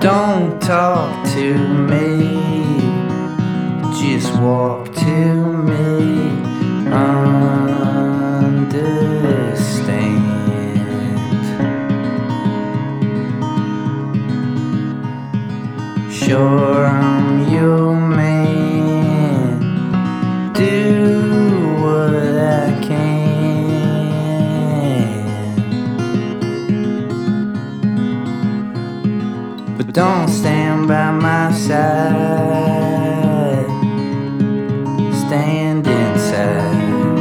Don't talk to me, just walk to me. Understand. Sure, I'm your man. Do what I can, but don't stand by my side. Stand inside.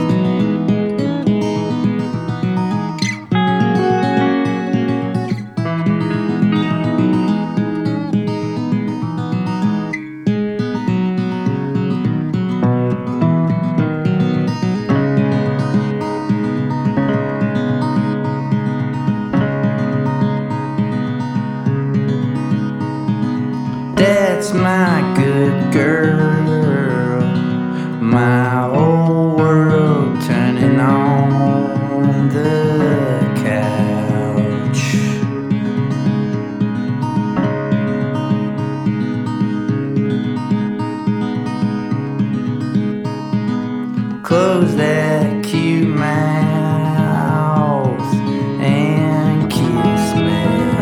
That's my good girl, my whole world turning on the couch. Close that cute mouth and kiss me.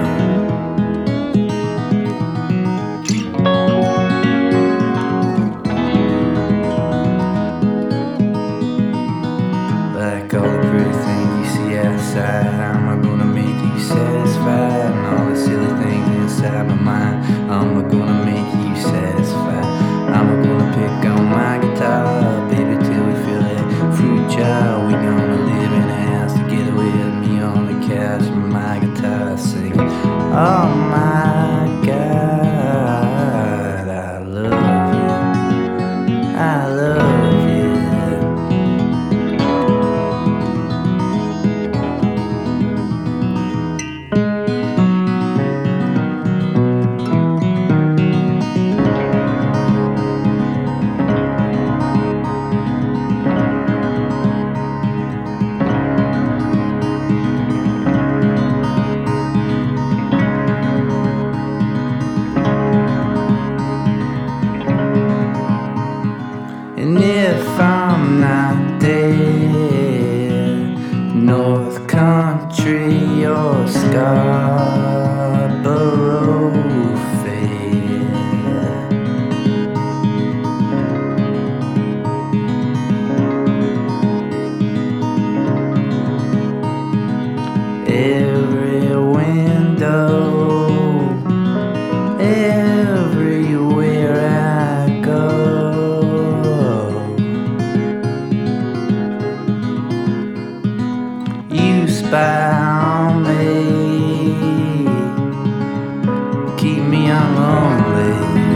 Like all the pretty things you see outside, I'm gonna make you satisfied. And all the silly things inside my mind, I'm gonna make you satisfied. I'm gonna pick on my guitar, baby, till we feel that fruit jar. We gonna live in a house together with me on the couch with my guitar singing. Oh my God, I love you, I love you. And if I'm not there, North Country or Scarborough Fair, every window, everywhere I go, you spy on me, keep me unlonely.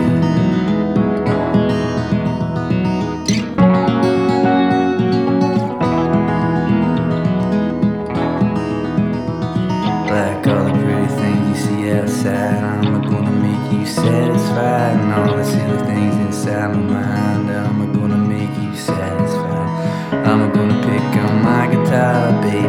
Like all the pretty things you see outside, I'm gonna make you satisfied. And all the silly things inside my mind, I'm gonna make you satisfied. I'm gonna pick on my guitar, baby,